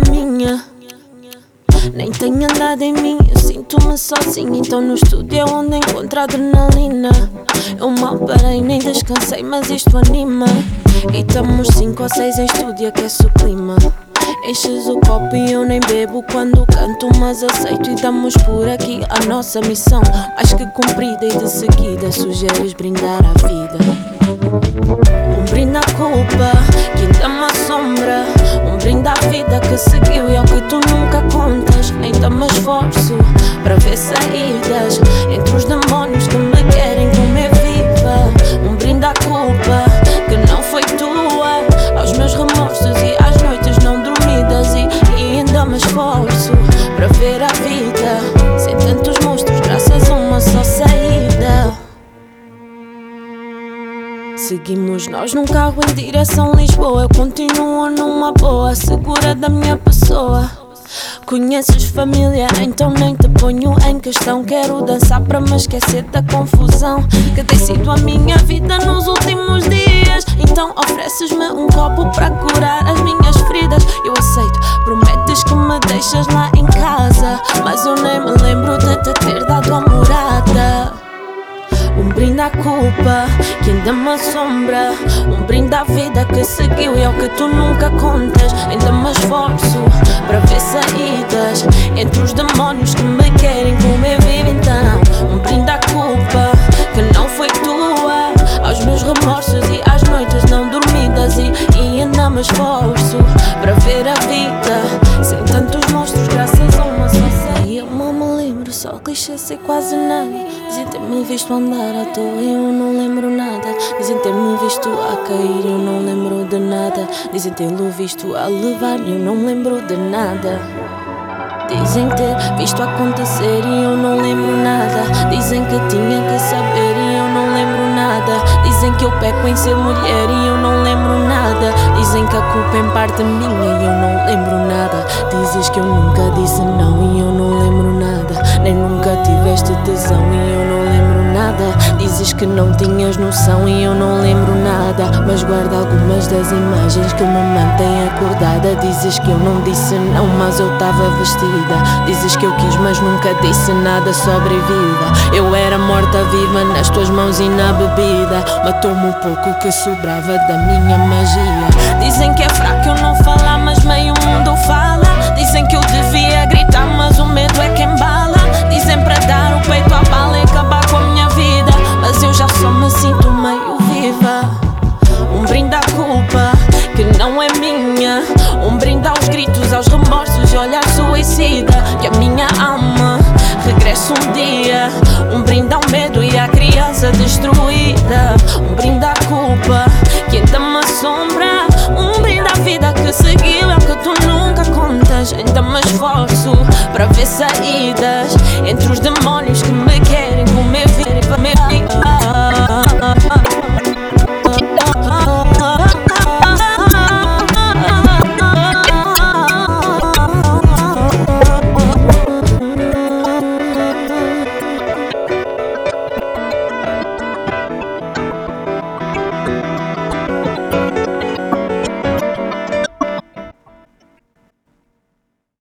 minha. Nem tenho andado em mim, eu sinto-me sozinha. Então no estúdio é onde encontro a adrenalina. Eu mal parei, nem descansei, mas isto anima. E estamos 5 ou 6 em estúdio, aquece o clima. Enches o copo e eu nem bebo quando canto, mas aceito e damos por aqui a nossa missão. Mais que cumprida e de seguida sugeres brindar à vida. Um brinde à culpa que ainda me assombra. Um brinde à vida que seguiu e ao que tu nunca contas. Ainda me esforço para ver saídas entre os demónios que me querem comer viva. Um brinde à culpa que não foi tua, aos meus remorsos e às noites não dormidas. E ainda me esforço para ver a vida sem tantos monstros, graças a uma só saída. Seguimos nós num carro em direção a Lisboa. Eu continuo numa boa, segura da minha pessoa. Conheces família, então nem te ponho em questão. Quero dançar para me esquecer da confusão que tem sido a minha vida nos últimos dias. Então ofereces-me um copo para curar as minhas feridas. Eu aceito, prometes que me deixas lá em casa, mas eu nem me lembro de te ter dado a morada. Um brinde à culpa que ainda me assombra. Um brinde à vida que seguiu e ao que tu nunca contas. Ainda me esforço para ver saídas entre os demónios que me querem comer vivo. Então, um brinde à culpa que não foi tua, aos meus remorsos e às noites não dormidas. E ainda me esforço para ver a vida sem tantos monstros, graças a uma só saída. E eu mal me lembro, só clichê, sei quase nada. Dizem ter-me visto andar à toa e eu não lembro nada. Dizem ter-me visto a cair e eu não lembro de nada. Dizem tê-lo visto a levar e eu não lembro de nada. Dizem ter visto acontecer e eu não lembro nada. Dizem que tinha que saber e eu não lembro nada. Dizem que eu peco em ser mulher e eu não lembro nada. Dizem que a culpa em parte minha e eu não lembro nada. Dizes que eu nunca disse não e eu não lembro nada. Nem nunca tiveste tesão e eu não lembro nada. Dizes que não tinhas noção e eu não lembro nada. Mas guarda algumas das imagens que me mantêm acordada. Dizes que eu não disse não, mas eu estava vestida. Dizes que eu quis, mas nunca disse nada, sobreviva. Eu era morta-viva nas tuas mãos e na bebida. Matou-me o pouco que sobrava da minha magia. Dizem que é fraco eu não falar, mas meio mundo fala. Dizem que eu devia gritar, mas o medo é que embala. Dizem para dar o peito à bala e acabar com a minha vida, mas eu já só me sinto meio viva. Um brinde à culpa que não é minha. Um brinde aos gritos, aos remorsos e olhar suicida. Que a minha alma regresse um dia. Um brinde ao medo e à criança destruída. Um brinde à culpa que ainda me assombra. Um brinde à vida que seguiu, é o que tu nunca contas. Ainda me esforço para ver saída